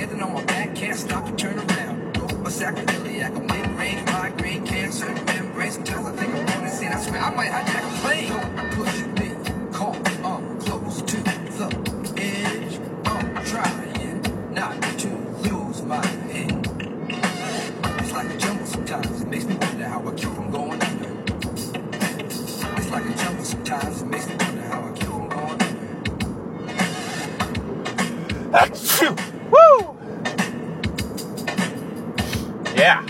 standing on my back, can't stop to turn around. A sacroiliac, a mid-range migraine, cancer, membrane. Sometimes I think I'm going insane. I swear I might hijack a plane. Don't push me, call, close to the edge. I'm trying not to lose my head. It's like a jungle sometimes. It makes me wonder how I keep from going under. It's like a jungle sometimes. It makes me wonder how I keep from going under. Achoo! Woo! Yeah.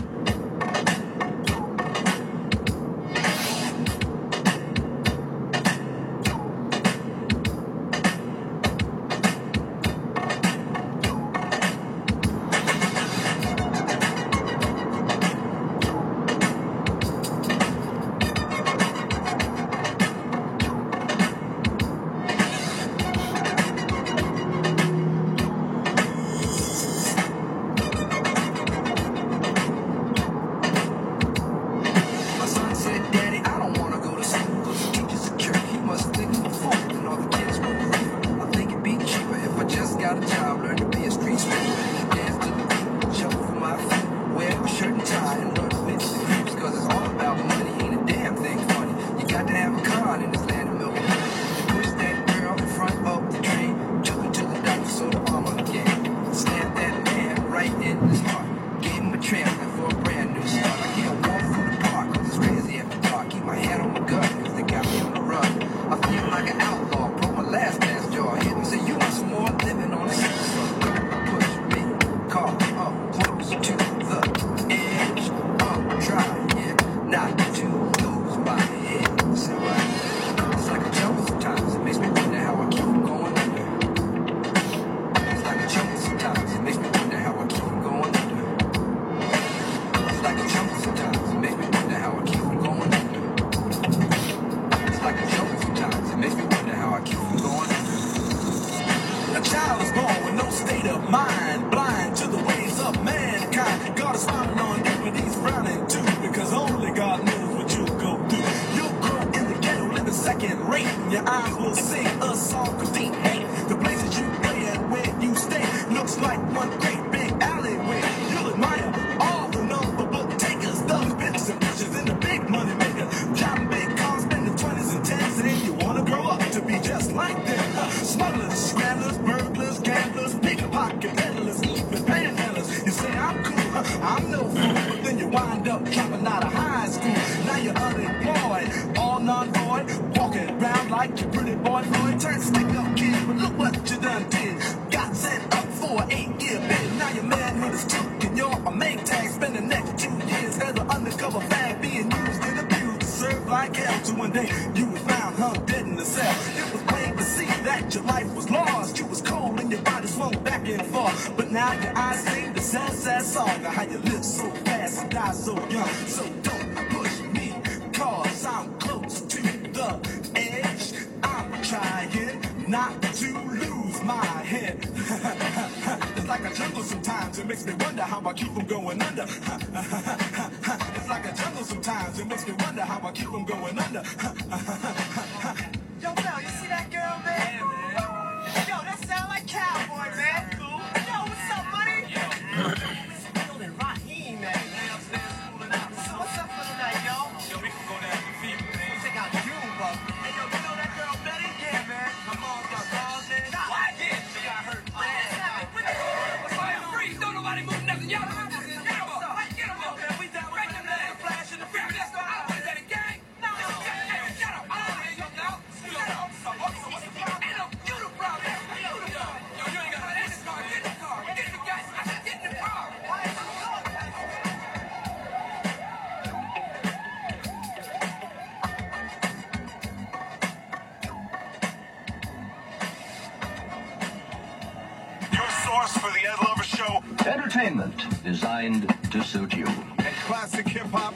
For the Ed Lover Show. Entertainment designed to suit you. And classic hip-hop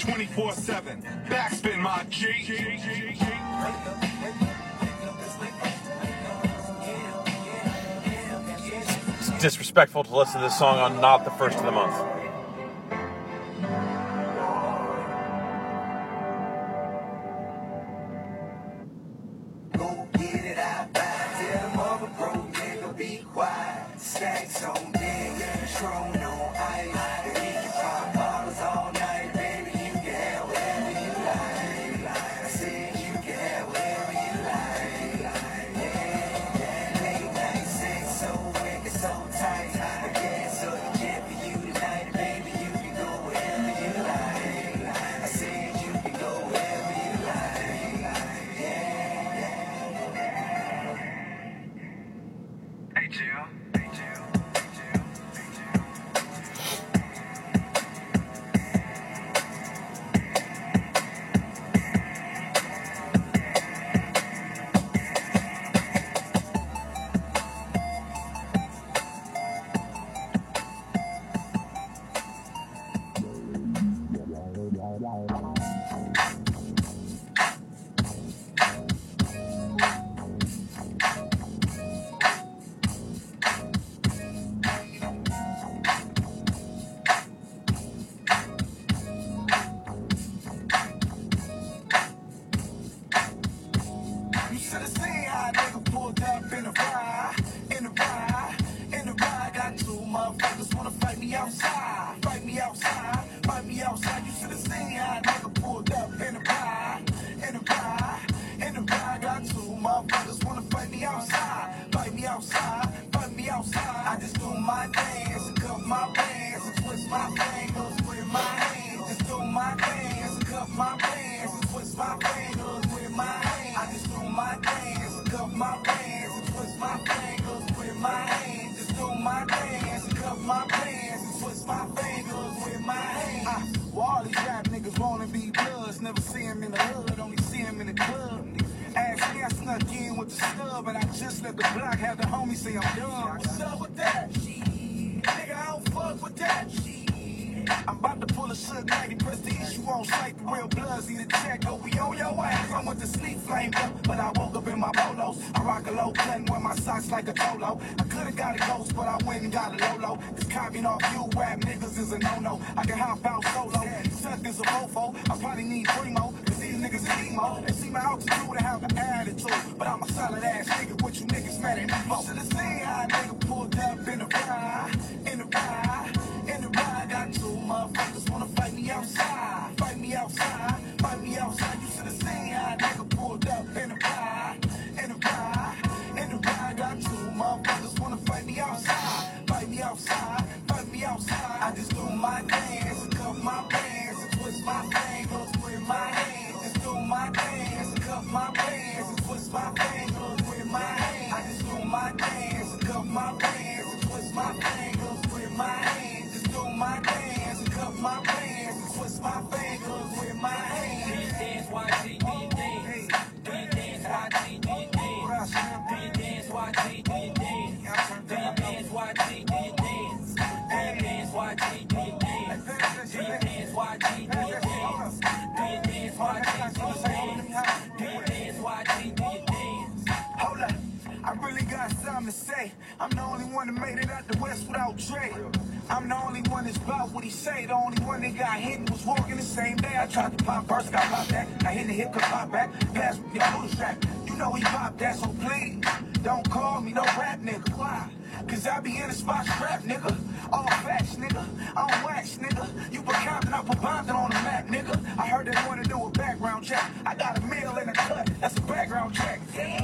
24/7. Backspin, my G. It's disrespectful to listen to this song on not the first of the month. Go get it out, tell them other bro, nigga, be quiet. Stacks on deck. Patron on ice. And we can pop bottles all night, baby. You can have whatever you like. I said you can have whatever you like. Yeah, late night sex so wicked, so tight. I guess so the jet for you tonight, baby. You can go wherever you like. I said you can go wherever you like. Hey, Jill. Hey, Jill. Hey, Jill. Hey, Jill. You should've seen how a nigga pulled up in a ride, in a ride, in a ride. Got two motherfuckers wanna fight me outside, fight me outside, fight me outside. You should've seen how a nigga pulled up in a ride, in a ride, in a ride. Got two motherfuckers wanna fight me outside, fight me outside, fight me outside. I just do my dance and cuff my pants and twist my fingers with my hands. Just do my dance and cuff my pants and twist my fingers with my hands. I just do my dance and cuff my pants and twist my fingers with my hands. Just do my dance and cuff my pants and twist my fingers with my hands. Well, all these rap niggas wanna be bloods, never see him in the hood, only see him in the club. Ask me, I snuck in with the stub, and I just let the block have the homie say I'm done. What's up with that? Nigga, I don't fuck with that. I'm about to pull a Suge Knight, press the issue on sight. The real bloods need a check, oh, we on your ass. I went to sleep flamed up, but I woke up in my polos. I rock a low cut, wear my socks like a polo. I could've got a ghost, but I went and got a Lolo. Cause copying off you rap niggas is a no-no. I can hop out solo, suck is a mofo. I probably need primo, cause these niggas is emo. They see my altitude and have an attitude, but I'm a solid ass nigga, what you niggas mad at me for? Should've seen how a nigga pulled up in a ride, in a ride, in a ride. Got two motherfuckers wanna fight me outside, fight me outside, fight me outside. You should've seen how a nigga pulled up in a ride, in a ride, in a ride. Got two motherfuckers wanna fight me outside, fight me outside, fight me outside. I just do my dance and cuff my pants and twist my fingers with my hands. Just do my dance and cuff my pants and twist my fingers with my hands. I just do my dance and cuff my pants and twist my fingers with my hands. Just do my dance and cuff my pants and twist my fingers with my hands. Do you dance, YG? Do you dance? Do you dance, YG? Do you dance? Do you dance, YG? Do you dance? Do you dance, YG? Do you dance? Do you dance, YG? Do you dance? Do you dance, YG? Do you dance? Do you dance, YG? Do you dance? Do you dance, YG? Do you dance? Hold up, I really got something to say. I'm the only one that made it out the West without Dre. I'm the only one that's about what he say. The only one that got hit and was walking the same day. I tried to pop first, got popped back. I hit the hip, could pop back. Pass me the booty strap. You know he popped that, so please don't call me no rap nigga. Why? Cause I be in the spot scrap nigga. All facts nigga, I'm wax nigga. You put Compton, I put Compton on the map nigga. I heard they wanna do a background check. I got a meal in the cut, that's a background check.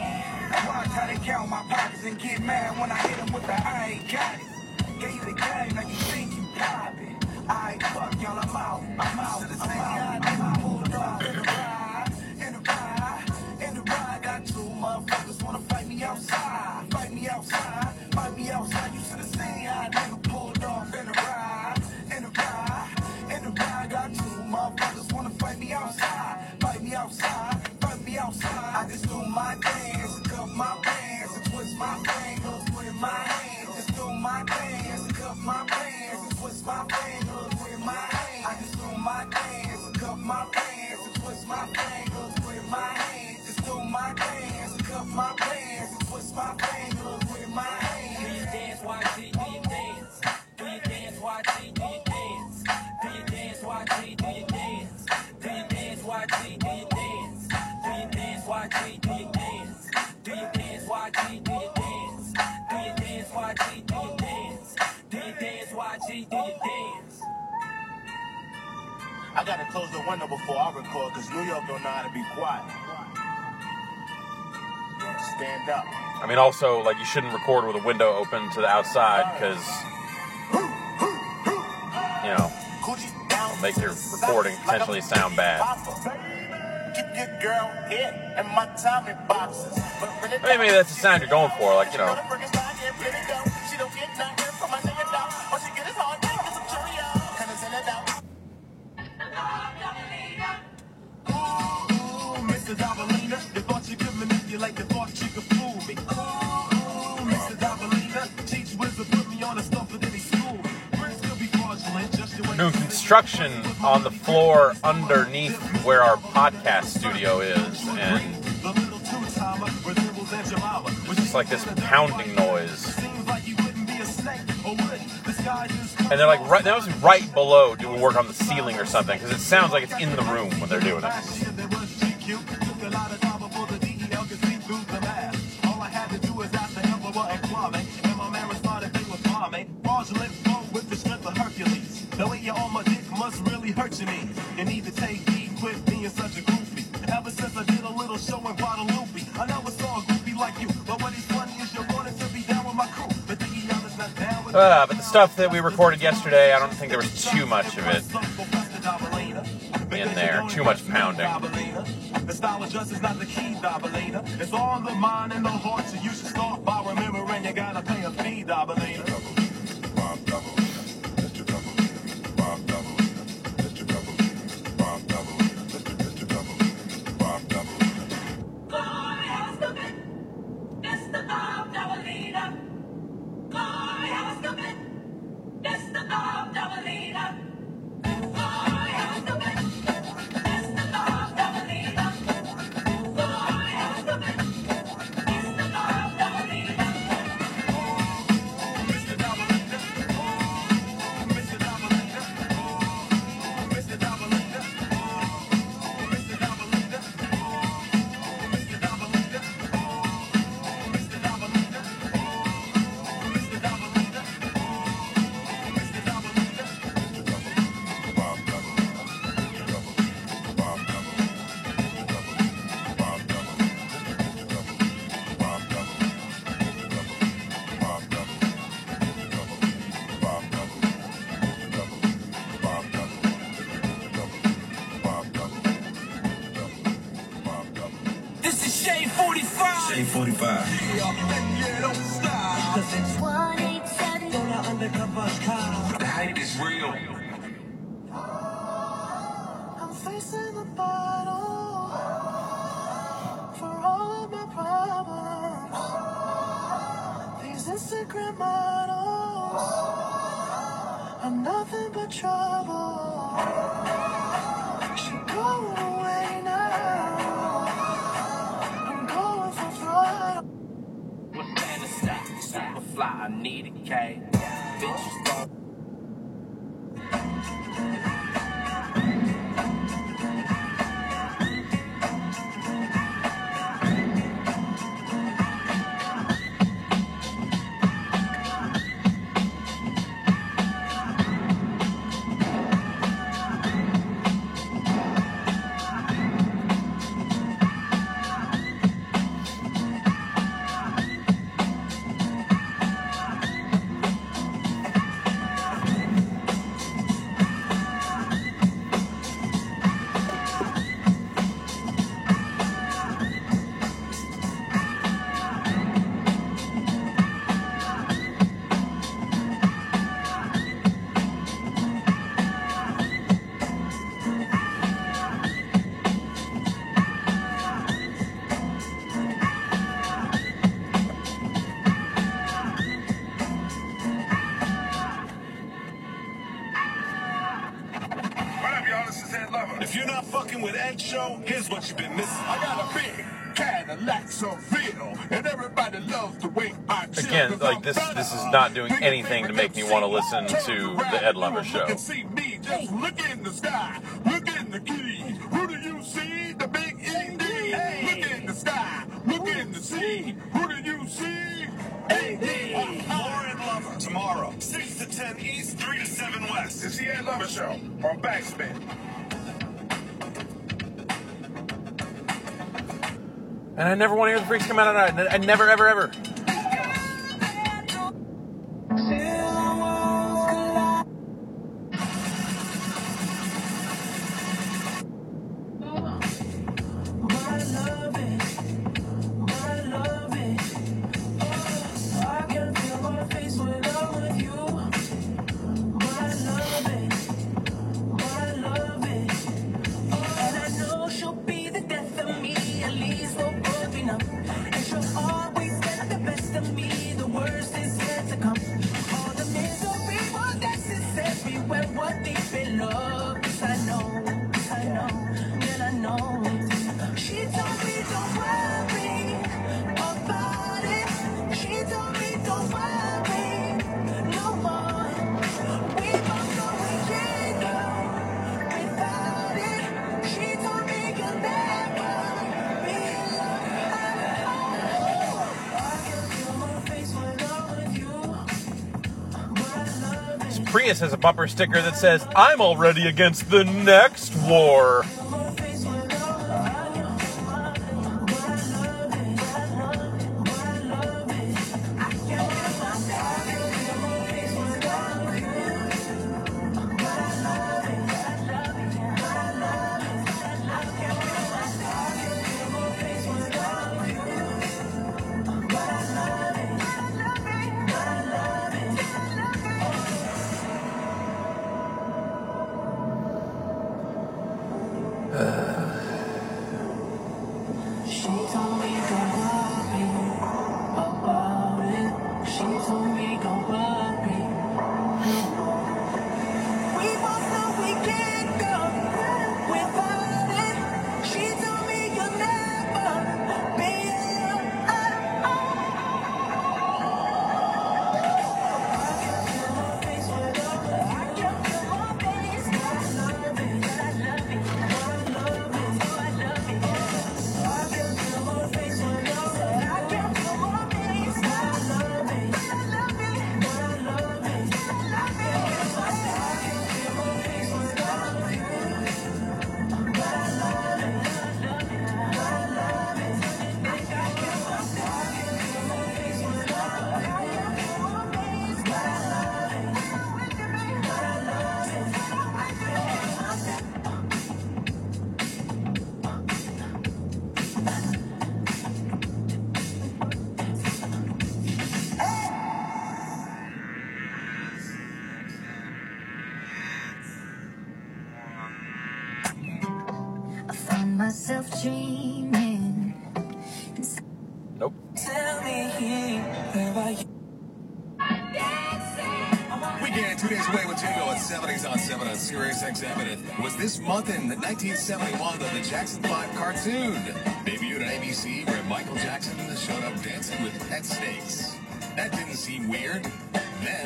I watch how they count my pockets and get mad when I hit them with the I ain't got it. Gave you the game, now you think you pop it. I ain't fuck y'all, I'm out, I'm out, I'm out. Pulled up in the ride, in the ride, in the ride. Got two motherfuckers wanna fight me outside, fight me outside, fight me outside. You should've seen how a nigga pulled off in the ride, in the ride, in the ride. Got two motherfuckers wanna fight me outside, fight me outside, fight me outside. I just do my dance and cuff my pants and twist my fingers with my hands. Just do my dance and cuff my pants and twist my fingers with my hands. I just do my dance and cuff do your dance. I gotta close the window before I record, cause New York don't know how to be quiet. Stand up. I mean, also, like, you shouldn't record with a window open to the outside, because, you know, it'll make your recording potentially sound bad. Keep your girl here and my Tommy boxes. I mean, maybe that's the sound you're going for, like, you know. Mr. Dabalina, you thought you could manipulate, you thought you could fool me. Mr. Dabalina, teach wizard put me on a stuff that he schooled me. Still be fraudulent, just the way Doing construction on the floor underneath where our podcast studio is, and it's just like this pounding noise. And they're like right below doing work on the ceiling or something, because it sounds like it's in the room when they're doing it. The way you're on my dick must really hurt your knees. You need to take heed and quit being such a groupie. Ever since I did a little show in Guadalupe, I never saw a groupie like you. But what is funny is you're wanting to be down with my crew. But Diggy not down with But the stuff that we recorded yesterday, I don't think there was too much of it in there. Too much pounding. The style of dress is not the key, Dabalina. It's all in the mind and the heart, so you should start by remembering you gotta pay a fee, Dabalina. Shade 45. Shade 45. Yeah, don't stop. Cause it's 187. on the undercover car. The hype is real. I'm facing the bottle for all of my problems. These Instagram models are nothing but trouble. She going away now. I'm going for throttle. What man is that? Super fly, I need a K. Bitches don't. If you're not fucking with Ed Show, here's what you've been missing. I got a big Cadillac Seville, and everybody loves the way I chill. Again, like this is not doing anything to make me want to listen to the Ed Lover Show. Look and see me, just look in the sky, look in the keys. Who do you see? The big ED. Look in the sky, look in the sea. Who do you see? AD. More Ed Lover tomorrow, 6 to 10. 10 East, 3 to 7 West. It's the Ed Lover Show on Backspin. And I never want to hear the Freaks come out at night. I never, ever, ever. Prius has a bumper sticker that says, "I'm already against the next war." Myself dreaming. Nope. Tell me, where are you? Weekend 2 days away with Jingo at 70s on 7 on Sirius XM. And it was this month in 1971 that the Jackson 5 cartoon debuted on ABC, where Michael Jackson showed up dancing with pet snakes. That didn't seem weird. Then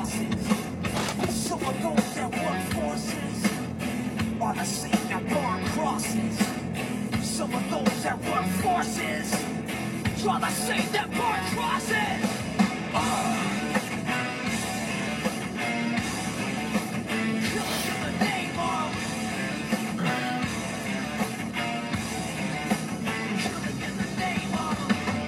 crosses. Some of those that work forces are the same that burn crosses. Some of those that work forces are the same that burn crosses. Killing in the name of. Killing in the name of.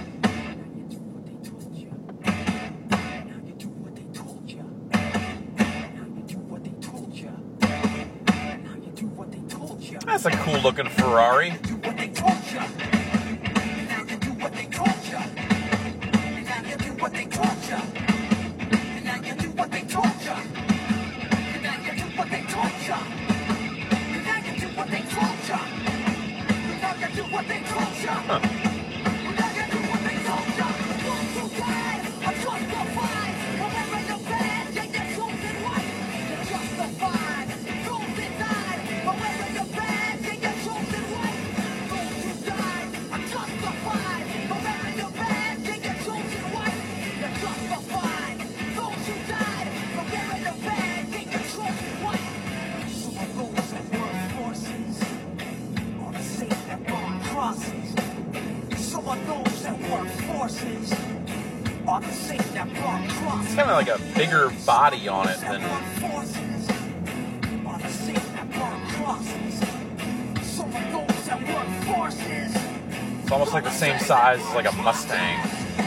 Now you do what they told you. Now you do what they told you. Now you do what they told you. That's a cool looking Ferrari. Do what they told you. Now you do what they told you. Now you do what they told you. Now you do what they told you. Now you do what they told you. Now you do what they told you. Now you do what they told you. Now you do what they told you. Those who died are justified. Wherever you're bad, yeah, you're chosen right. You're justified. Those that died, wherever you're bad, yeah, you're chosen right. Those who died are justified. Wherever you're bad, yeah, you're chosen right. You're justified. Those who died, wherever you're bad, yeah, you're chosen right. Some of those that work forces are the same that burn crosses. Some of those that work forces are the same that burn crosses. It's kind of like a bigger body on it than. It's almost like the same size as like a Mustang.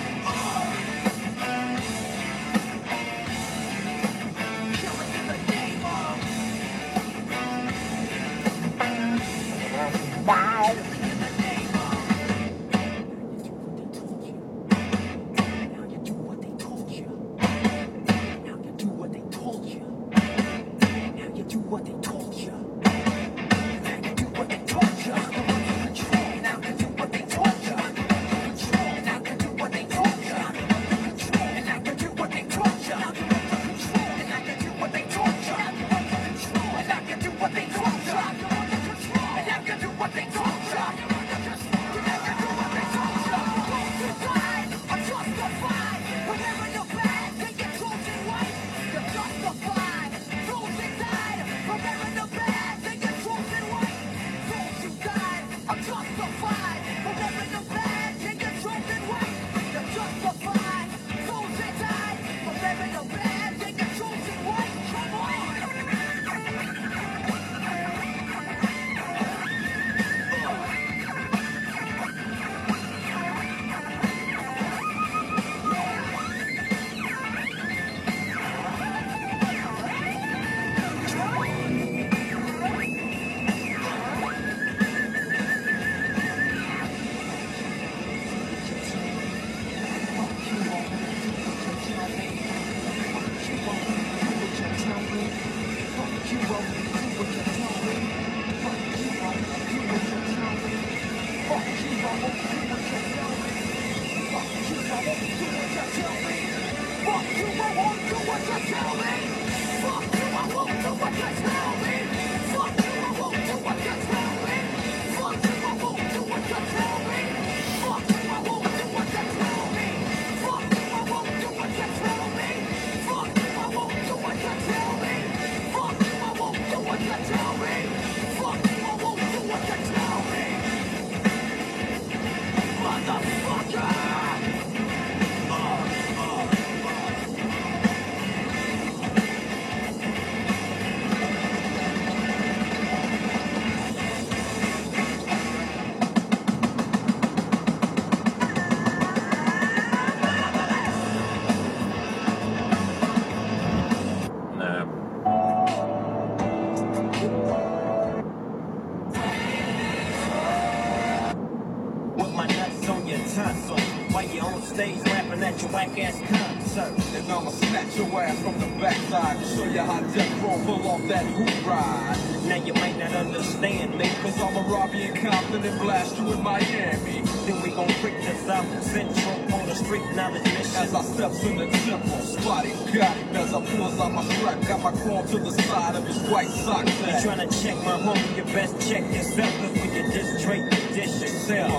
And I'ma snatch your ass from the backside and show you how Death Row pull off that hoop ride. Now you might not understand me, Cause I'ma rob you in Compton and blast you in Miami. then we gon' break the South Central on the street knowledge mission. As I steps in the temple, Spotty got it. As I pulls out my strap, got my chrome to the side of his white sock You sack. tryna check my home, you best check yourself. Cause when you just straight, you dish yourself.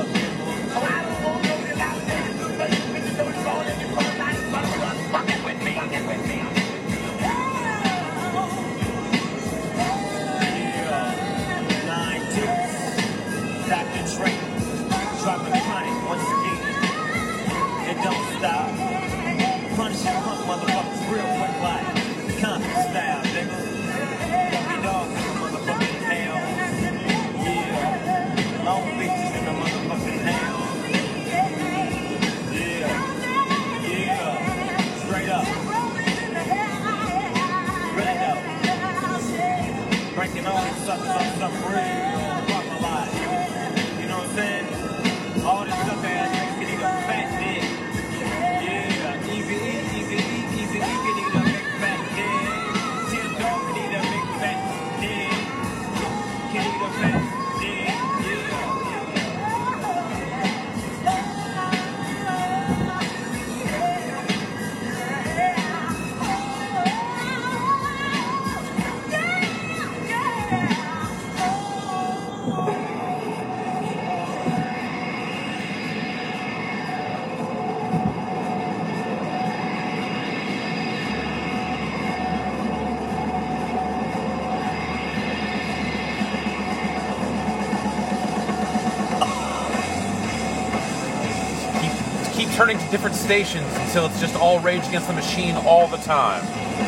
Motherfucker. I don't want no out there, but you know it's all in your phone. Fucking with me. motherfuckers real quick like Compton style, nigga. We dogs in the motherfucking hell. Yeah. Long Beach is in the motherfucking hell. Yeah. Yeah. Straight up. Really up. Breaking all these suckers on some real proper life. You know what I'm saying? All this stuff ass niggas can eat a fat dick. Yeah, easy eat, easy eat, easy eat, can eat a big fat dick. Tim Dog can eat a big fat dick. Can eat a fat dick, yeah. Keep turning to different stations until it's just all Rage Against the Machine all the time.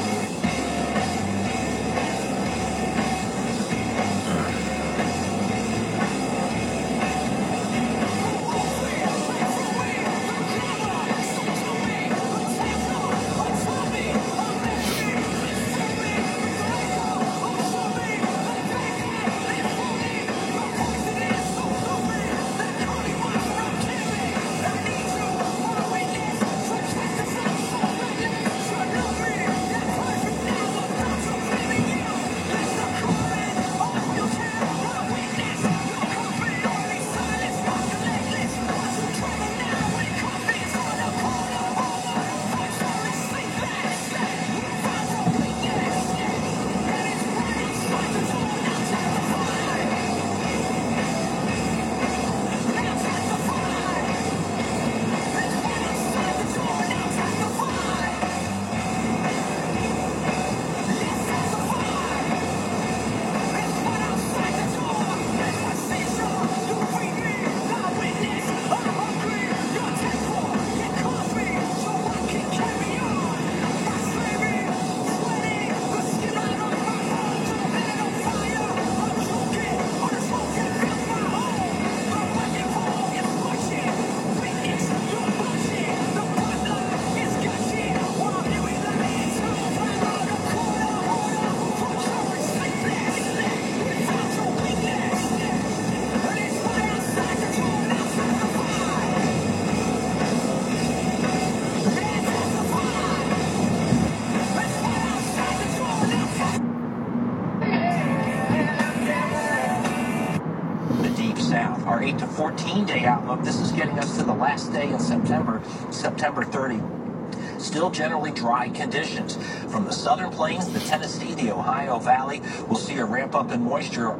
South. Our 8 to 14 day outlook, this is getting us to the last day in September, September 30. Still generally dry conditions. From the southern plains, the Tennessee, the Ohio Valley, we'll see a ramp up in moisture.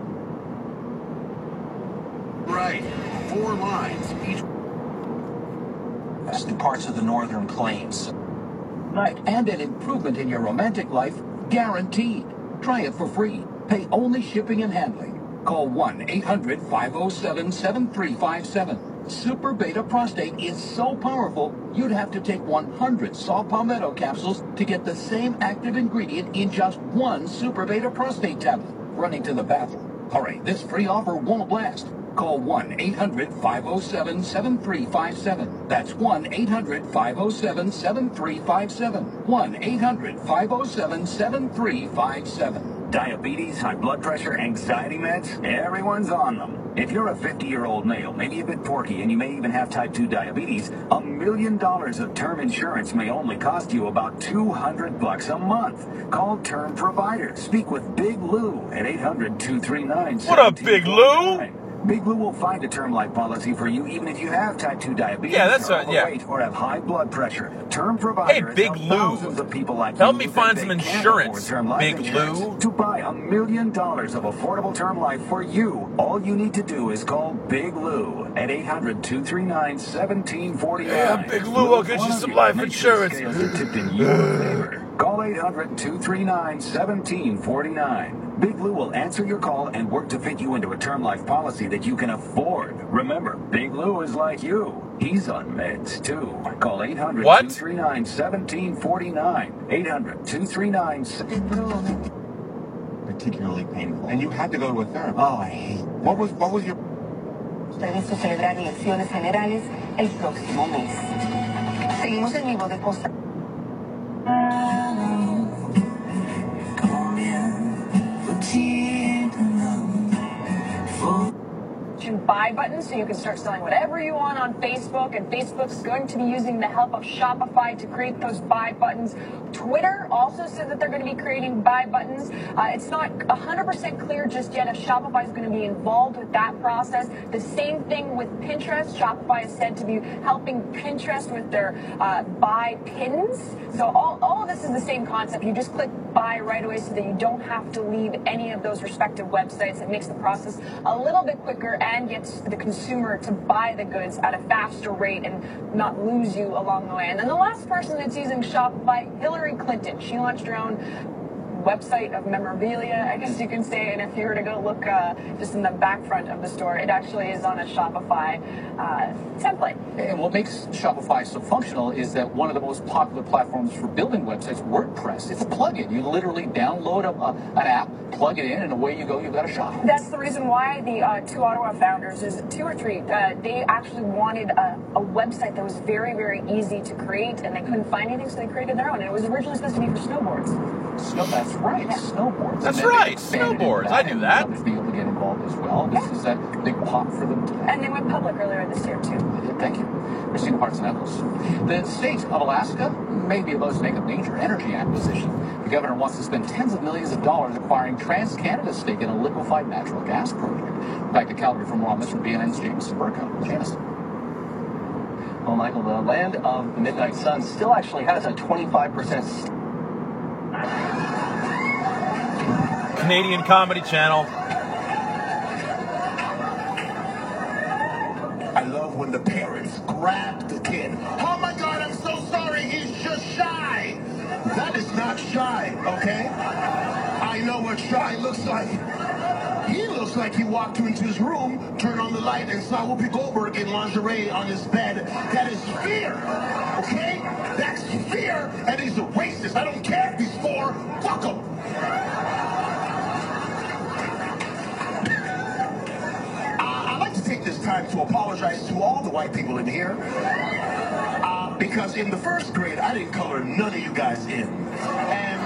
Right. 4 lines. Each In parts of the northern plains. Night and an improvement in your romantic life, guaranteed. Try it for free. Pay only shipping and handling. Call 1-800-507-7357. Super Beta Prostate is so powerful, you'd have to take 100 saw palmetto capsules to get the same active ingredient in just one Super Beta Prostate tablet. Running to the bathroom. Hurry, this free offer won't last. Call 1-800-507-7357. That's 1-800-507-7357. 1-800-507-7357. Diabetes, high blood pressure, anxiety meds, everyone's on them. If you're a 50-year-old male, maybe a bit porky, and you may even have type 2 diabetes, $1 million of term insurance may only cost you about $200 a month. Call Term Provider. Speak with Big Lou at 800-239-1749. What up, Big Lou? Big Lou will find a term life policy for you even if you have type 2 diabetes, Yeah, that's or a- yeah. overweight, or have high blood pressure. Term Provider Hey, has Big helped Lou. thousands of people like Help you me who find think some they can't insurance, afford term life Big insurance. Lou. To buy $1 million of affordable term life for you, all you need to do is call Big Lou at 800-239-1749. Yeah, Big Lou, I'll get you some life Make sure the insurance. scales are tipped in your favor. Call 800-239-1749. Big Blue will answer your call and work to fit you into a term life policy that you can afford. Remember, Big Blue is like you. He's on meds, too. Call 800-239-1749. 800-239... Particularly painful. And you had to go to a therapist. Oh, I hate that. What was your... Previsto celebrar elecciones generales el próximo mes. Seguimos en vivo de Costa. Buy button so you can start selling whatever you want on Facebook, and Facebook's going to be using the help of Shopify to create those buy buttons. Twitter also said that they're going to be creating buy buttons. It's not 100% clear just yet if Shopify is going to be involved with that process. The same thing with Pinterest. Shopify is said to be helping Pinterest with their buy pins. So all of this is the same concept. You just click buy right away so that you don't have to leave any of those respective websites. It makes the process a little bit quicker and gets the consumer to buy the goods at a faster rate and not lose you along the way. And then the last person that's using Shopify, Hillary Clinton. She launched her own website of memorabilia, I guess you can say, and if you were to go look just in the back front of the store, it actually is on a Shopify template. And what makes Shopify so functional is that one of the most popular platforms for building websites, WordPress, it's a plugin. You literally download an app, plug it in, and away you go, you've got a shop. That's the reason why the two Ottawa founders, is it 2 or 3, they actually wanted a website that was very, very easy to create, and they couldn't find anything, so they created their own. And it was originally supposed to be for snowboards. That's right, yeah. Snowboards. That's right, snowboards. I knew that. Others being able to get involved as well. This is a big pop for them. And they went public earlier this year, too. Thank you. Christina Parts-Nettles. The state of Alaska may be about to make a major energy acquisition. The governor wants to spend tens of millions of dollars acquiring TransCanada's stake in a liquefied natural gas project. Back to Calgary for more on this from BNN's Jameson Burko. Jameson. Well, Michael, the land of the Midnight Sun still actually has a 25%... Canadian Comedy Channel. I love when the parents grab the kid. Oh my God, I'm so sorry, he's just shy. That is not shy, okay? I know what shy looks like. He looks like he walked into his room, turned on the light, and saw Whoopi Goldberg in lingerie on his bed. That is fear, okay? That's fear, and he's a racist. I don't care if he's 4, fuck him. I'd like to take this time to apologize to all the white people in here. Because in the first grade, I didn't color none of you guys in. And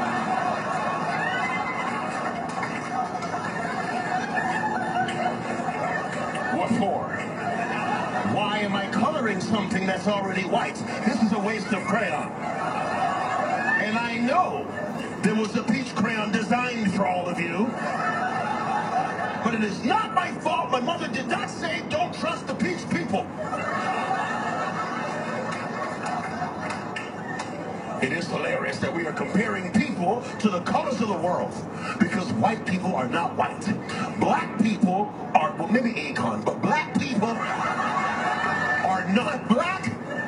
what for? Why am I coloring something that's already white? This is a waste of crayon. And I know there was a peach crayon designed for all of you. But it is not my fault. My mother did not say don't trust the peach people. It is hilarious that we are comparing people to the colors of the world because white people are not white. Black people are, well, maybe Akon, but black people are not black.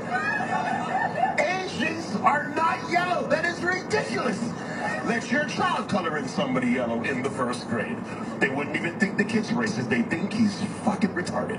Asians are not yellow. That is ridiculous. Let your child color in somebody yellow in the first grade. They wouldn't even think the kid's racist. They think he's fucking retarded.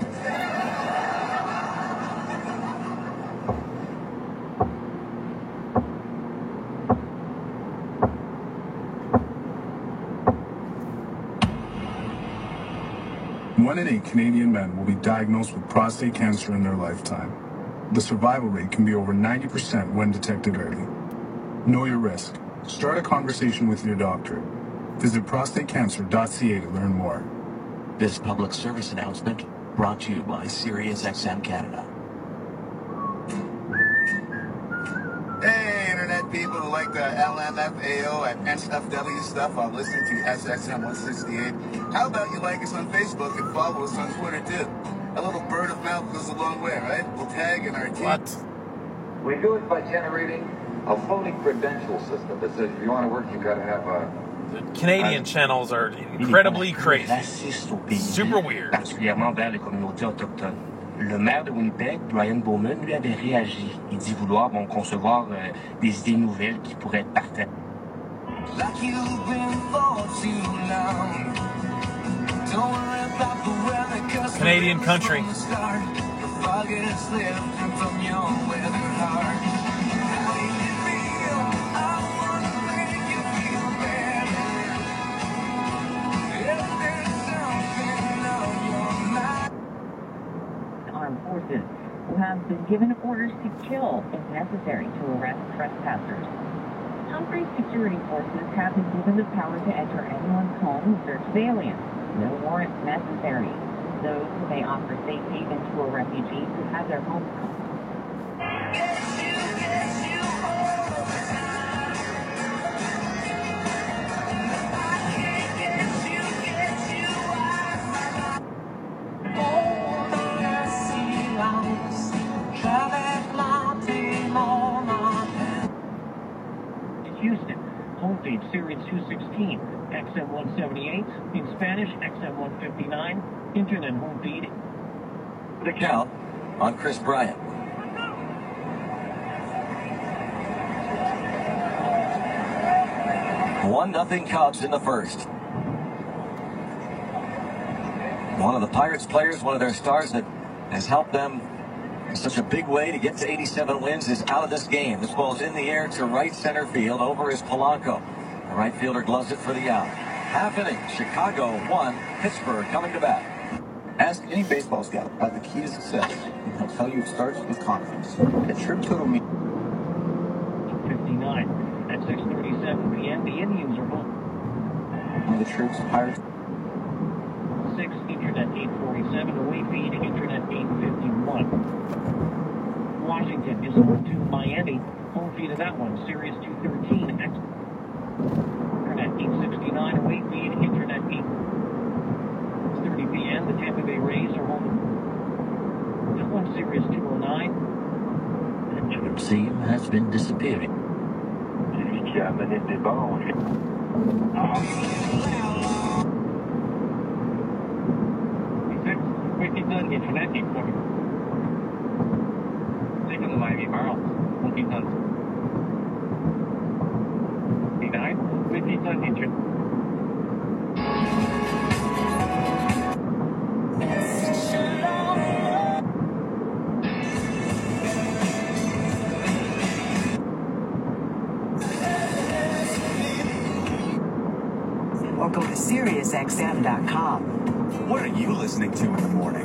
One in 8 Canadian men will be diagnosed with prostate cancer in their lifetime. The survival rate can be over 90% when detected early. Know your risk. Start a conversation with your doctor. Visit prostatecancer.ca to learn more. This public service announcement brought to you by SiriusXM Canada. Hey, Internet people who like the LMFAO and SFW stuff while listening to SXM 168. How about you like us on Facebook and follow us on Twitter, too? A little bird of mouth goes a long way, right? We'll tag in our team. What? We do it by generating a phony credential system that says if you want to work, you've got to have a... The Canadian channels are incredibly crazy. Super weird. Particulièrement vers les communautés autochtones. Le maire de Winnipeg, Brian Bowman, lui avait réagi. Il dit vouloir concevoir des idées nouvelles qui pourraient être partagées. like you've been for too long. Don't worry about the weather, 'cause Canadian country. the fog is lifting from your weather heart. How do you feel? I wanna make you feel better. If there's something on your mind. Armed forces who have been given orders to kill if necessary to arrest trespassers. Humphrey security forces have been given the power to enter anyone's home and search aliens. No warrants necessary. Those who may offer safe haven to a refugee who have their homes. Houston, home feed Sirius 216, XM 178, in Spanish XM 159, internet home feed. The count on Chris Bryant. One nothing Cubs in the first. One of the Pirates players, one of their stars that has helped them in such a big way to get to 87 wins, is out of this game. This ball's in the air to right center field. Over is Polanco. The right fielder gloves it for the out. Half inning. Chicago 1. Pittsburgh coming to bat. Ask any baseball scout about the key to success, and he'll tell you it starts with confidence. The trip total means 59. At 6:37 p.m., the Indians are home. One of the troops, Pirates. 6, internet 847, away feed, internet 851. Washington is home to Miami. Home feed of that one, Sirius 213, internet 869, away feed, internet 8:30 p.m. The Tampa Bay Rays are home. That one, Sirius 209. It would seem has been disappearing. Qui a mené le débat en fait. Washington internet 840. Second the Miami Marlins, Washington. 59, Washington internet. Or go to SiriusXM.com. What are you listening to in the morning?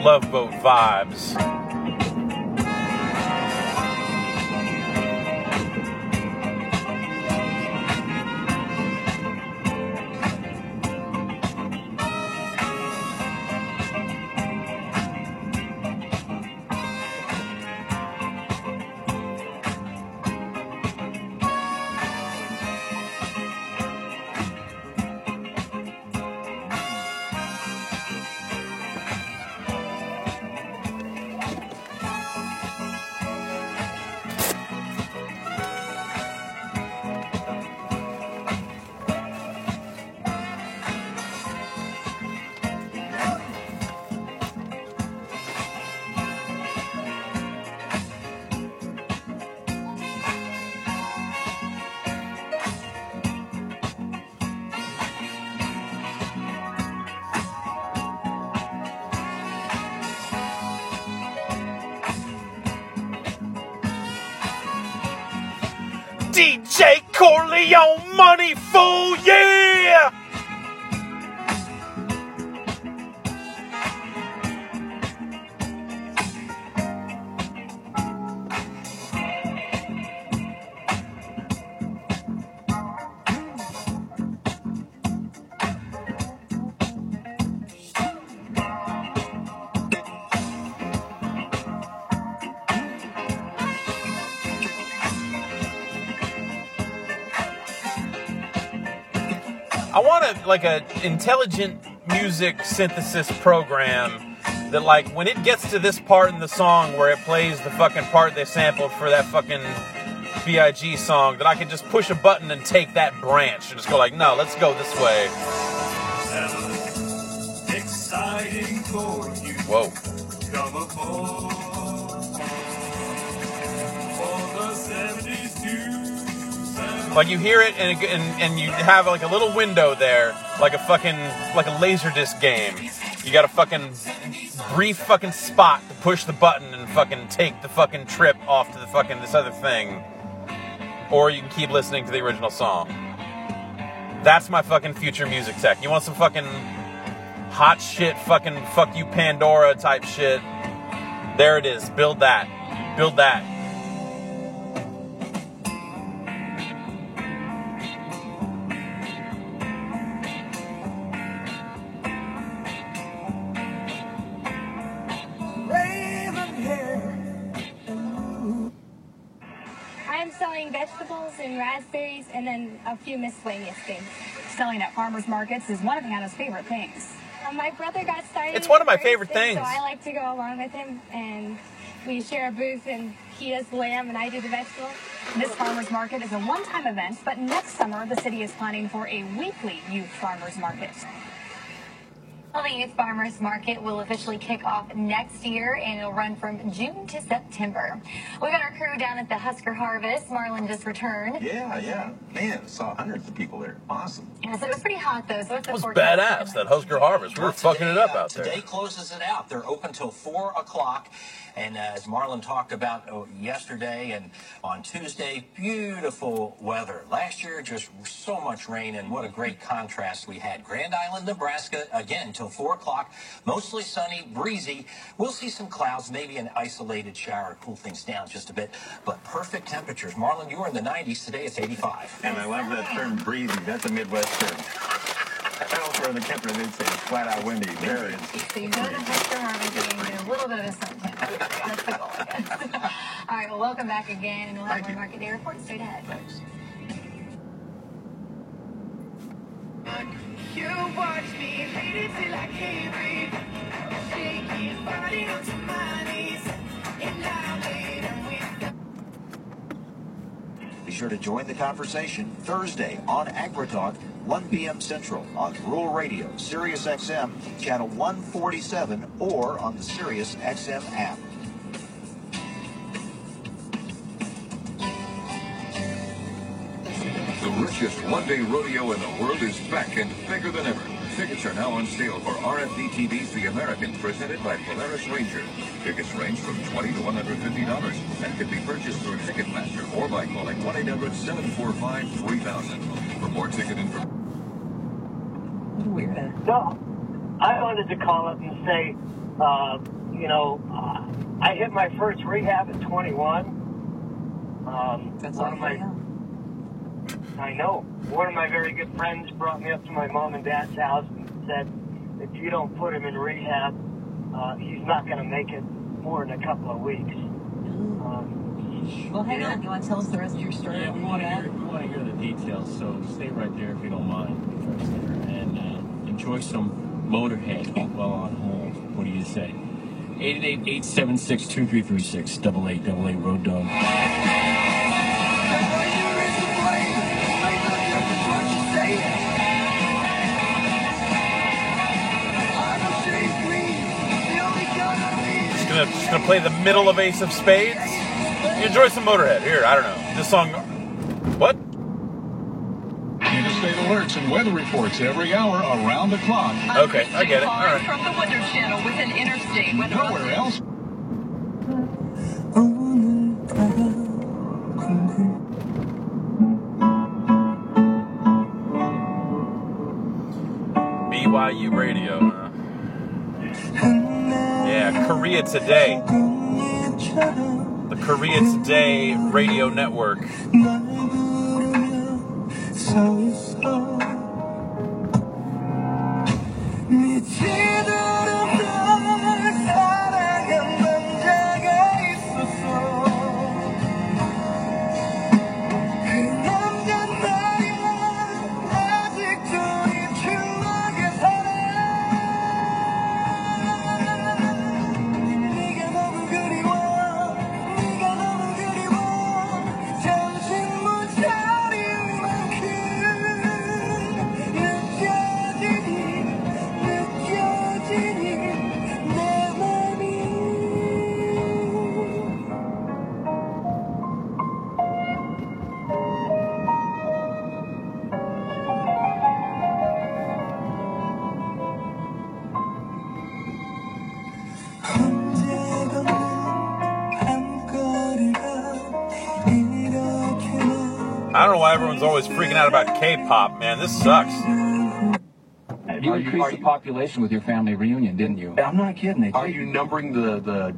Love Boat vibes. DJ Corleone money fool, yeah! I want an intelligent music synthesis program that, like, when it gets to this part in the song where it plays the fucking part they sampled for that fucking B.I.G. song, that I can just push a button and take that branch and just go like, no, let's go this way. Exciting for you. Whoa. Come aboard for the 70s too. Like, you hear it and you have like a little window there, like a Laserdisc game. You got a fucking brief fucking spot to push the button and fucking take the fucking trip off to the fucking this other thing. Or you can keep listening to the original song. That's my fucking future music tech. You want some fucking hot shit, fucking fuck you Pandora type shit? There it is. Build that. Build that. I'm selling vegetables and raspberries and then a few miscellaneous things. Selling at farmers markets is one of Hannah's favorite things. My brother got started. It's one of my first, favorite and things. So I like to go along with him, and we share a booth, and he does the lamb and I do the vegetables. This farmers market is a one-time event, but next summer the city is planning for a weekly youth farmers market. Well, the Youth Farmers Market will officially kick off next year, and it'll run from June to September. We got our crew down at the Husker Harvest. Marlon just returned. Yeah. Man, saw hundreds of people there. Awesome. Yeah, so it was pretty hot, though. So It was badass, that Husker Harvest. We were fucking it up out there. Today closes it out. They're open till 4 o'clock. And as Marlon talked about yesterday and on Tuesday, beautiful weather. Last year, just so much rain, and what a great contrast we had. Grand Island, Nebraska, again, till 4 o'clock. Mostly sunny, breezy. We'll see some clouds, maybe an isolated shower to cool things down just a bit. But perfect temperatures. Marlon, you were in the 90s. Today it's 85. And I love that term breezy. That's a Midwest term. Elsewhere in the country, they'd say it's flat out windy. There it is. So you go to Husker Harvest and you get a little bit of a suntan. That's the goal, I guess. All right, well, welcome back again, and we'll have more Market Day report straight ahead. Thanks. You watch me hate it till I can't breathe. Shaking body onto my knees. And now later with Be sure to join the conversation Thursday on AgriTalk, 1 p.m. Central on Rural Radio, Sirius XM, channel 147, or on the Sirius XM app. The richest one-day rodeo in the world is back and bigger than ever. Tickets are now on sale for RFD TV's The American, presented by Polaris Ranger. Tickets range from $20 to $150 and can be purchased through Ticketmaster or by calling 1-800-745-3000. For more ticket information. So, I wanted to call up and say, I hit my first rehab at 21. That's one of my, I know. One of my very good friends brought me up to my mom and dad's house and said, if you don't put him in rehab, he's not going to make it more than a couple of weeks. Well, hang on. You want to tell us the rest of your story? Yeah, we want to hear the details, so stay right there if you don't mind. And enjoy some Motorhead while on hold. What do you say? 888-876-2336, 888 Road Dog. Just gonna play the middle of Ace of Spades. You enjoy some Motorhead. Here, I don't know. This song. What? Interstate alerts and weather reports every hour around the clock. Okay, I get it. All right. From the Weather Channel with an interstate weather. Nowhere else. BYU Radio, huh? Yeah, Korea Today. The Korea Today Radio Network. I don't know why everyone's always freaking out about K-pop, man. This sucks. You increased the population with your family reunion, didn't you? I'm not kidding. Are you numbering the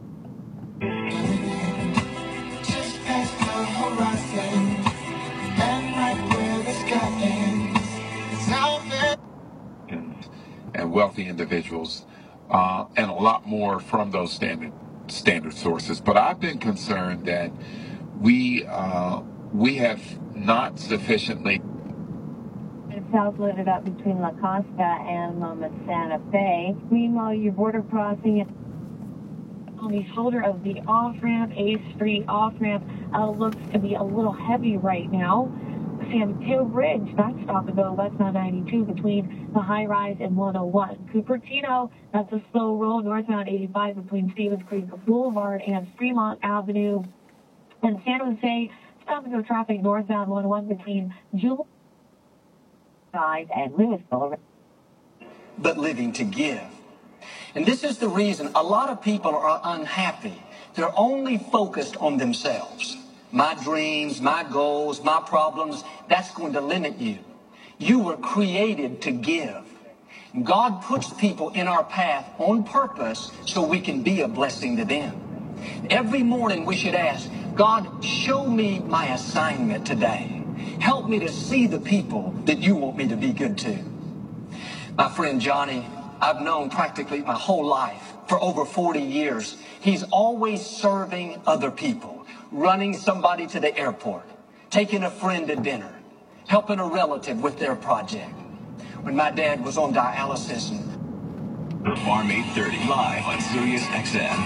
and wealthy individuals, and a lot more from those standard sources. But I've been concerned that we have not sufficiently. South loaded up between La Costa and Santa Fe. Meanwhile, your border crossing on the shoulder of the off-ramp, A Street off-ramp, looks to be a little heavy right now. San Mateo Bridge, that's stop and go westbound 92 between the high rise and 101. Cupertino, that's a slow roll northbound 85 between Stevens Creek Boulevard and Fremont Avenue. And San Jose, stop and go traffic northbound 101 between Jewel and Louisville. But living to give. And this is the reason a lot of people are unhappy. They're only focused on themselves. My dreams, my goals, my problems, that's going to limit you. You were created to give. God puts people in our path on purpose so we can be a blessing to them. Every morning we should ask, God, show me my assignment today. Help me to see the people that you want me to be good to. My friend Johnny, I've known practically my whole life. For over 40 years, he's always serving other people, running somebody to the airport, taking a friend to dinner, helping a relative with their project. When my dad was on dialysis and Farm 830 live on Sirius XM.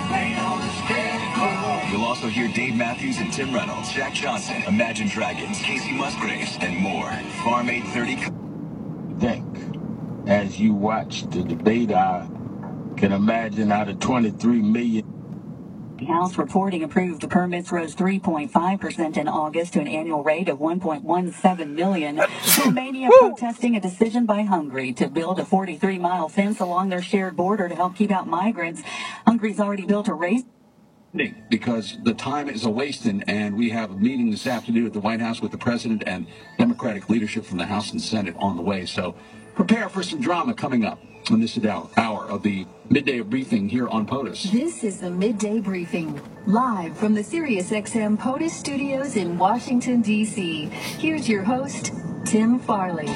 You'll also hear Dave Matthews and Tim Reynolds, Jack Johnson, Imagine Dragons, Casey Musgraves, and more. Farm 830. Think, as you watch the debate, I can imagine out of 23 million. House reporting approved permits rose 3.5% in August to an annual rate of 1.17 million. Romania protesting a decision by Hungary to build a 43-mile fence along their shared border to help keep out migrants. Hungary's already built a race. because the time is a-wasting, and we have a meeting this afternoon at the White House with the President and Democratic leadership from the House and Senate on the way. So prepare for some drama coming up on this hour of the midday briefing here on POTUS. This is the Midday Briefing, live from the SiriusXM POTUS studios in Washington, D.C. Here's your host, Tim Farley.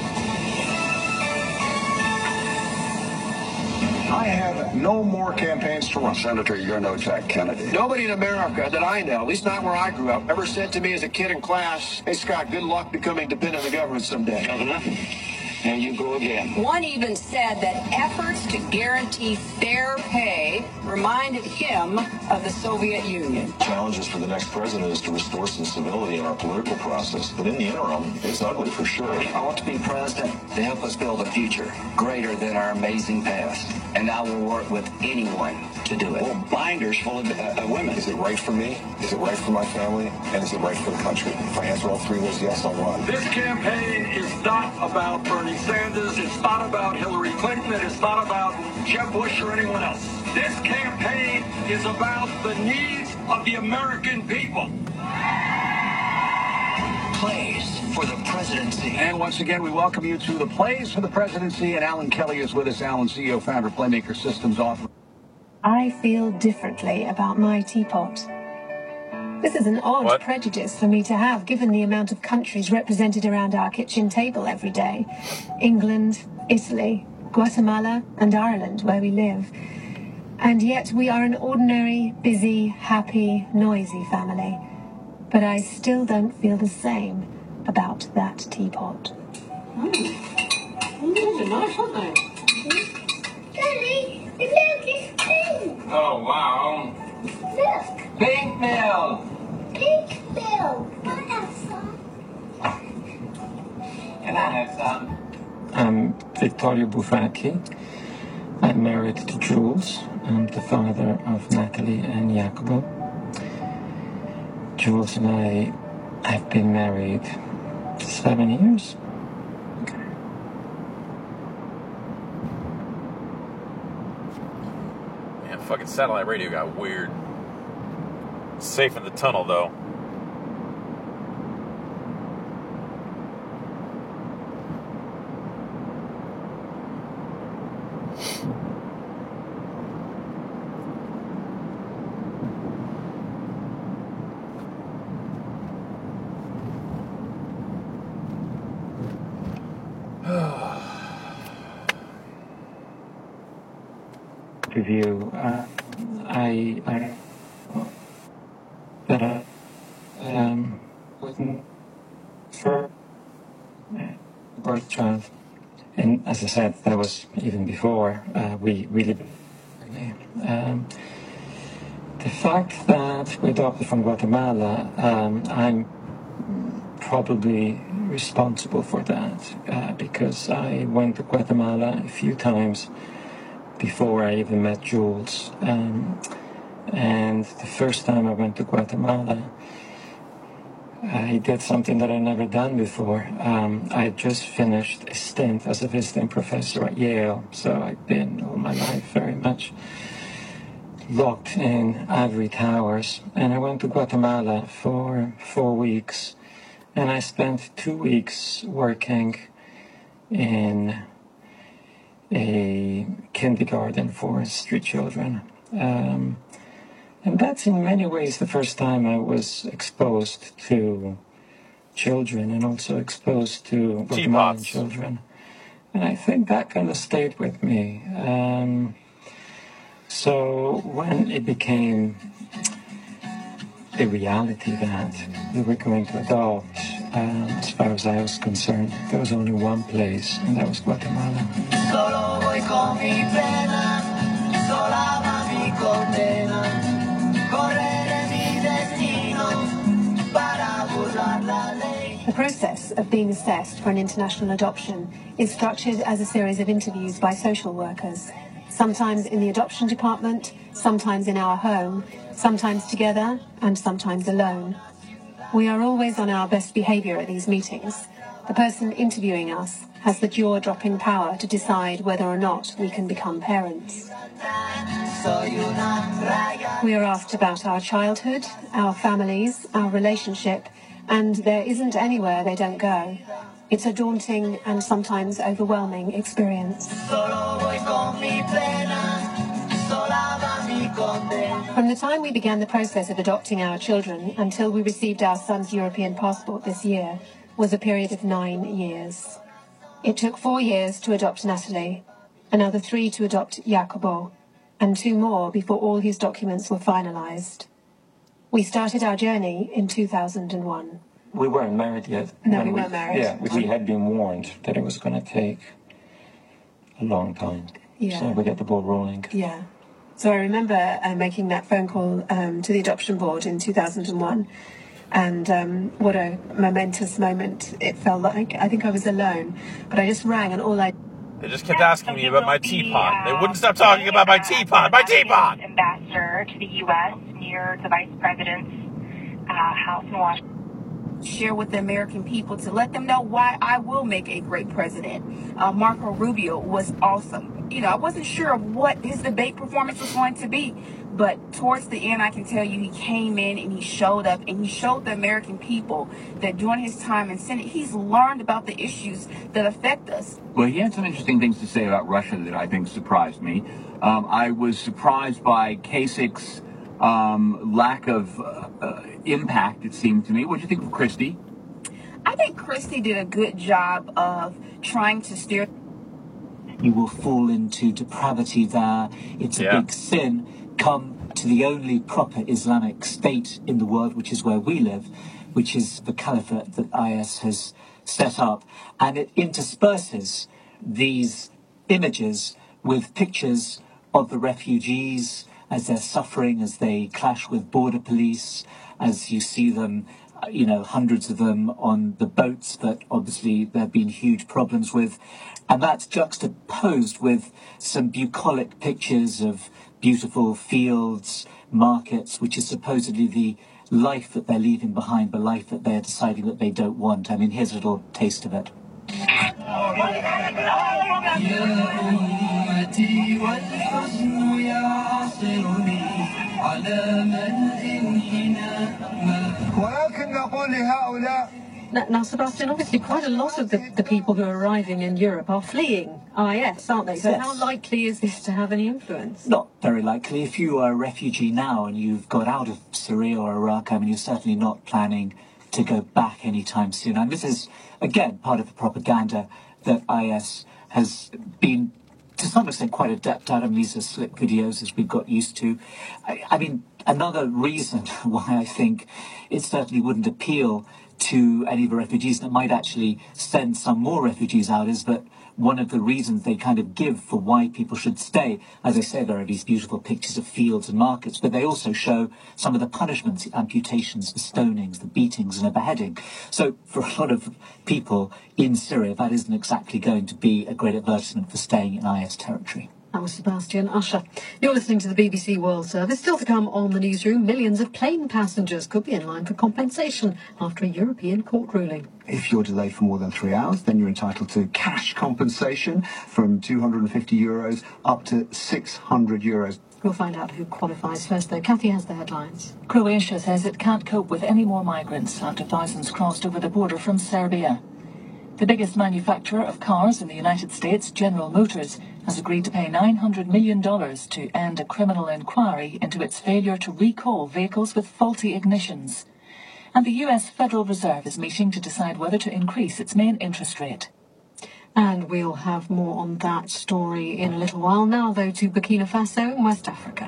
I have no more campaigns to run. Senator, you're no Jack Kennedy. Nobody in America that I know, at least not where I grew up, ever said to me as a kid in class, "Hey, Scott, good luck becoming dependent on the government someday." Governor, and you go again. One even said that efforts to guarantee fair pay reminded him of the Soviet Union. Challenges for the next president is to restore some civility in our political process. But in the interim, it's ugly for sure. I want to be president to help us build a future greater than our amazing past. And I will work with anyone to do it. Well, binders full of women. Is it right for me? Is it right for my family? And is it right for the country? If I answer all three of those yes, I'll run. This campaign is not about Bernie Sanders. It's not about Hillary Clinton. And it's not about Jeb Bush or anyone else. This campaign is about the needs of the American people. Plays for the presidency. And once again, we welcome you to the Plays for the Presidency, and Alan Kelly is with us. Alan, CEO, founder, Playmaker Systems, author. I feel differently about my teapot. This is an odd prejudice for me to have, given the amount of countries represented around our kitchen table every day. England, Italy, Guatemala, and Ireland, where we live. And yet we are an ordinary, busy, happy, noisy family. But I still don't feel the same about that teapot. Those are nice, aren't they? Daddy, the milk is pink. Oh, wow. Look. Pink milk. Pink milk. Can I have some? Can I have some? I'm Victoria Bufacchi. I'm married to Jules. I'm the father of Natalie and Jacobo. Jules and I have been married 7 years. Man, fucking satellite radio got weird. Safe in the tunnel, though. Review. For birth child, and as I said, that was even before we really. The fact that we adopted from Guatemala, I'm probably responsible for that because I went to Guatemala a few times before I even met Jules. And the first time I went to Guatemala, I did something that I'd never done before. I had just finished a stint as a visiting professor at Yale, so I've been all my life very much locked in ivory towers. And I went to Guatemala for 4 weeks, and I spent 2 weeks working in a kindergarten for street children. And that's in many ways the first time I was exposed to children and also exposed to Guatemalan children. And I think that kind of stayed with me. So when it became a reality that we were going to adopt, as far as I was concerned, there was only one place, and that was Guatemala. Solo voy con mi pena, sola va mi condena. The process of being assessed for an international adoption is structured as a series of interviews by social workers, sometimes in the adoption department, sometimes in our home, sometimes together and sometimes alone. We are always on our best behavior at these meetings. The person interviewing us has the jaw-dropping power to decide whether or not we can become parents. We are asked about our childhood, our families, our relationship, and there isn't anywhere they don't go. It's a daunting and sometimes overwhelming experience. From the time we began the process of adopting our children until we received our son's European passport this year was a period of 9 years. It took 4 years to adopt Natalie, another 3 to adopt Jacobo, and 2 more before all his documents were finalized. We started our journey in 2001. We weren't married yet. No, we weren't married. Yeah, we had been warned that it was going to take a long time. Yeah. So we get the ball rolling. Yeah. So I remember making that phone call to the adoption board in 2001, and what a momentous moment it felt like. I think I was alone, but I just rang, and They just kept asking me about my teapot. They wouldn't stop talking about my teapot. My teapot! Ambassador to the U.S. near the Vice President's house in Washington. Share with the American people to let them know why I will make a great president. Marco Rubio was awesome. You know, I wasn't sure of what his debate performance was going to be, but towards the end, I can tell you he came in and he showed up and he showed the American people that during his time in Senate, he's learned about the issues that affect us. Well, he had some interesting things to say about Russia that I think surprised me. I was surprised by Kasich's lack of impact, it seemed to me. What do you think of Christie? I think Christie did a good job of trying to steer. You will fall into depravity there. It's a big sin. Come to the only proper Islamic state in the world, which is where we live, which is the caliphate that IS has set up. And it intersperses these images with pictures of the refugees as they're suffering, as they clash with border police, as you see them, you know, hundreds of them on the boats that obviously there have been huge problems with. And that's juxtaposed with some bucolic pictures of beautiful fields, markets, which is supposedly the life that they're leaving behind, the life that they're deciding that they don't want. I mean, here's a little taste of it. Now, Sebastian, obviously quite a lot of the people who are arriving in Europe are fleeing IS, aren't they? So Yes. how likely is this to have any influence? Not very likely. If you are a refugee now and you've got out of Syria or Iraq, I mean, you're certainly not planning to go back anytime soon. And this is, again, part of the propaganda that IS has been, to some extent, quite adept at. I mean, these are slick videos, as we've got used to. I mean, another reason why I think it certainly wouldn't appeal to any of the refugees, that might actually send some more refugees out, is that one of the reasons they kind of give for why people should stay, as I say, there are these beautiful pictures of fields and markets, but they also show some of the punishments, the amputations, the stonings, the beatings and the beheading. So for a lot of people in Syria, that isn't exactly going to be a great advertisement for staying in IS territory. That was Sebastian Usher. You're listening to the BBC World Service. Still to come on the newsroom, millions of plane passengers could be in line for compensation after a European court ruling. If you're delayed for more than 3 hours, then you're entitled to cash compensation from €250 up to €600. We'll find out who qualifies first, though. Kathy has the headlines. Croatia says it can't cope with any more migrants after thousands crossed over the border from Serbia. The biggest manufacturer of cars in the United States, General Motors, has agreed to pay $900 million to end a criminal inquiry into its failure to recall vehicles with faulty ignitions. And the US Federal Reserve is meeting to decide whether to increase its main interest rate. And we'll have more on that story in a little while. Now, though, to Burkina Faso in West Africa.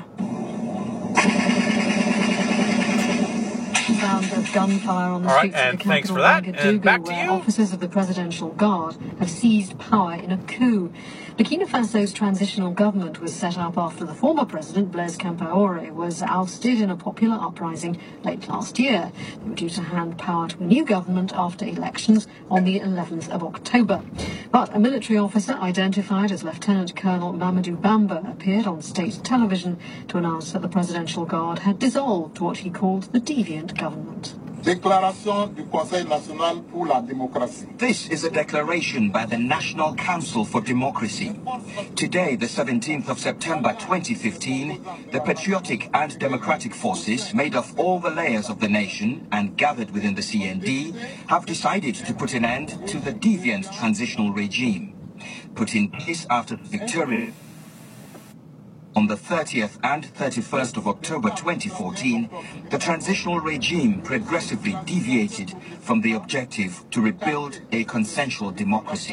Sound of gunfire on the streets of the capital Ouagadougou, where officers of the Presidential Guard have seized power in a coup. Burkina Faso's transitional government was set up after the former president, Blaise Compaoré, was ousted in a popular uprising late last year. They were due to hand power to a new government after elections on the 11th of October. But a military officer identified as Lieutenant Colonel Mamadou Bamba appeared on state television to announce that the Presidential Guard had dissolved what he called the deviant government. Déclaration du Conseil national pour la démocratie. This is a declaration by the National Council for Democracy. Today, the 17th of September 2015, the patriotic and democratic forces made of all the layers of the nation and gathered within the CND have decided to put an end to the deviant transitional regime, put in place after the victory. On the 30th and 31st of October 2014, the transitional regime progressively deviated from the objective to rebuild a consensual democracy.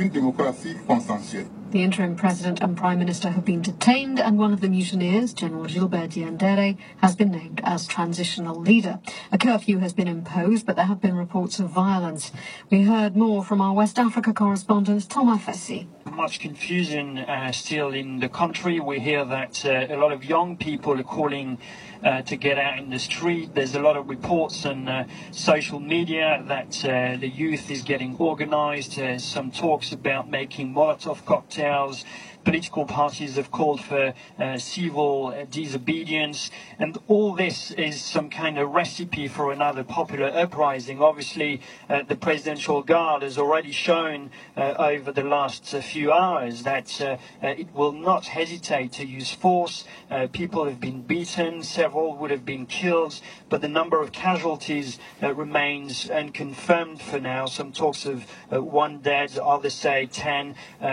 The interim president and prime minister have been detained, and one of the mutineers, General Gilbert Diendéré, has been named as transitional leader. A curfew has been imposed, but there have been reports of violence. We heard more from our West Africa correspondent, Thomas Fessi. Much confusion still in the country. We hear that a lot of young people are calling to get out in the street. There's a lot of reports on social media that the youth is getting organized. Some talks about making Molotov cocktails. Political parties have called for civil disobedience, and all this is some kind of recipe for another popular uprising. Obviously, the Presidential Guard has already shown over the last few hours that it will not hesitate to use force. People have been beaten, several would have been killed, but the number of casualties remains unconfirmed for now. Some talks of 1 dead, others say 10.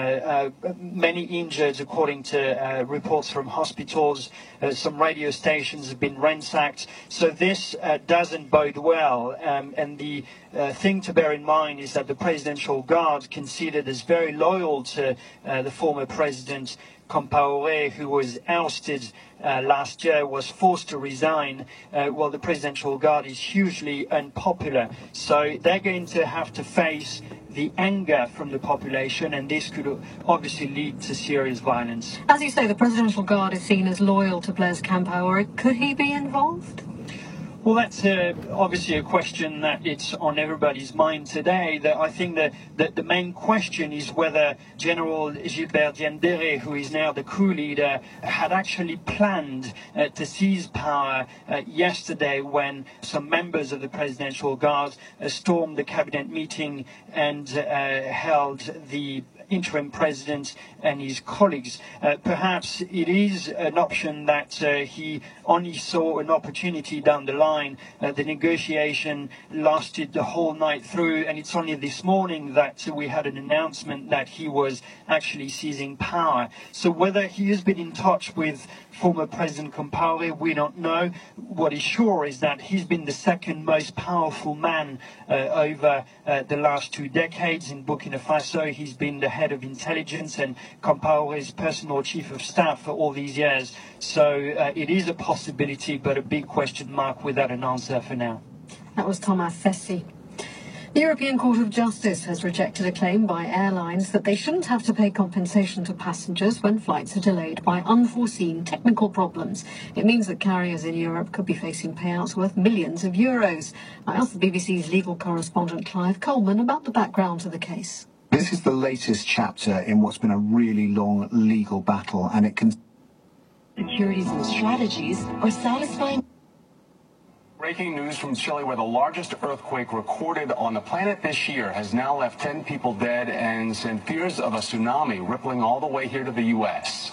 Many injured, according to reports from hospitals. Some radio stations have been ransacked. So this doesn't bode well. And the thing to bear in mind is that the Presidential Guard, considered as very loyal to the former president, Compaoré, who was ousted last year, was forced to resign. Well, the Presidential Guard is hugely unpopular. So they're going to have to face the anger from the population, and this could obviously lead to serious violence. As you say, the Presidential Guard is seen as loyal to Blaise Compaoré. Could he be involved? Well, that's obviously a question that it's on everybody's mind today. That I think that the main question is whether General Gilbert Diendéré, who is now the coup leader, had actually planned to seize power yesterday when some members of the Presidential Guard stormed the cabinet meeting and held the interim president and his colleagues. Perhaps it is an option that he only saw an opportunity down the line. The negotiation lasted the whole night through, and it's only this morning that we had an announcement that he was actually seizing power. So whether he has been in touch with former President Compaoré, we don't know. What is sure is that he's been the second most powerful man over the last 2 decades in Burkina Faso. He's been the head of intelligence and Compaoré's personal chief of staff for all these years. So it is a possibility, but a big question mark without an answer for now. That was Thomas Fessi. The European Court of Justice has rejected a claim by airlines that they shouldn't have to pay compensation to passengers when flights are delayed by unforeseen technical problems. It means that carriers in Europe could be facing payouts worth millions of euros. I asked the BBC's legal correspondent Clive Coleman about the background to the case. This is the latest chapter in what's been a really long legal battle, and it can... Securities and strategies are satisfying. Breaking news from Chile, where the largest earthquake recorded on the planet this year has now left 10 people dead and sent fears of a tsunami rippling all the way here to the U.S.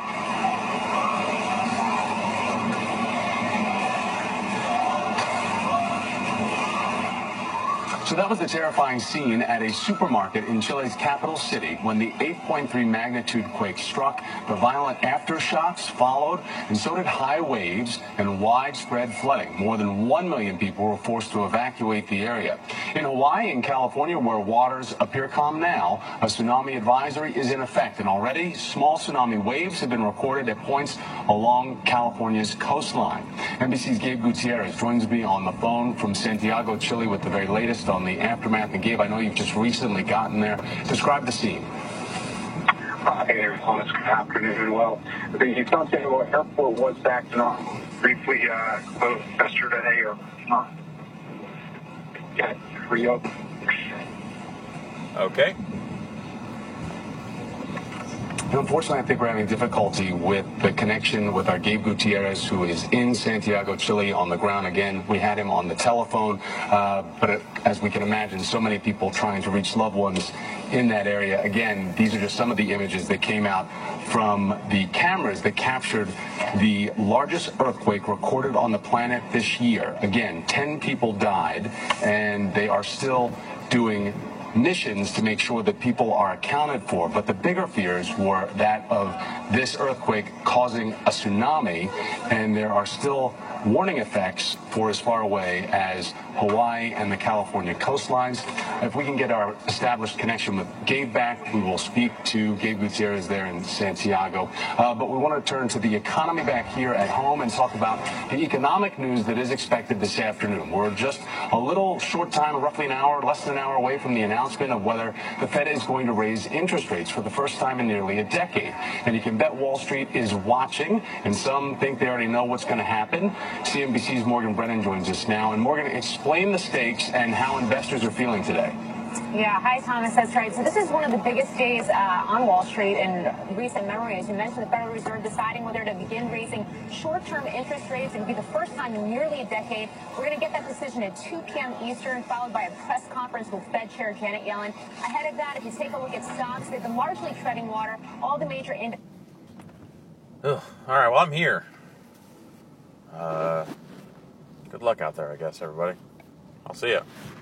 So that was the terrifying scene at a supermarket in Chile's capital city when the 8.3 magnitude quake struck. The violent aftershocks followed, and so did high waves and widespread flooding. More than 1 million people were forced to evacuate the area. In Hawaii and California, where waters appear calm now, a tsunami advisory is in effect, and already small tsunami waves have been recorded at points along California's coastline. NBC's Gabe Gutierrez joins me on the phone from Santiago, Chile, with the very latest on the aftermath. And Gabe, I know you've just recently gotten there. Describe the scene. Hey there, Thomas. Good afternoon. Well, the Santiago airport was back on briefly closed yesterday, or not yet reopened. Okay. And unfortunately, I think we're having difficulty with the connection with our Gabe Gutierrez, who is in Santiago, Chile, on the ground. Again, we had him on the telephone, but as we can imagine, so many people trying to reach loved ones in that area. Again, these are just some of the images that came out from the cameras that captured the largest earthquake recorded on the planet this year. Again, 10 people died, and they are still doing missions to make sure that people are accounted for. But the bigger fears were that of this earthquake causing a tsunami, and there are still warning effects for as far away as Hawaii and the California coastlines. If we can get our established connection with Gabe back, we will speak to Gabe Gutierrez there in Santiago. But we want to turn to the economy back here at home and talk about the economic news that is expected this afternoon. We're just a little short time, roughly an hour, less than an hour away from the announcement of whether the Fed is going to raise interest rates for the first time in nearly a decade. And you can bet Wall Street is watching, and some think they already know what's going to happen. CNBC's Morgan Brennan joins us now. And Morgan, explain the stakes and how investors are feeling today. Yeah, hi, Thomas. That's right. So this is one of the biggest days on Wall Street in recent memory. As you mentioned, the Federal Reserve deciding whether to begin raising short-term interest rates. It would be the first time in nearly a decade. We're going to get that decision at 2 p.m. Eastern, followed by a press conference with Fed Chair Janet Yellen. Ahead of that, if you take a look at stocks, they've been largely treading water. All the major indicators. All right, well, I'm here. Good luck out there, I guess, everybody. I'll see ya.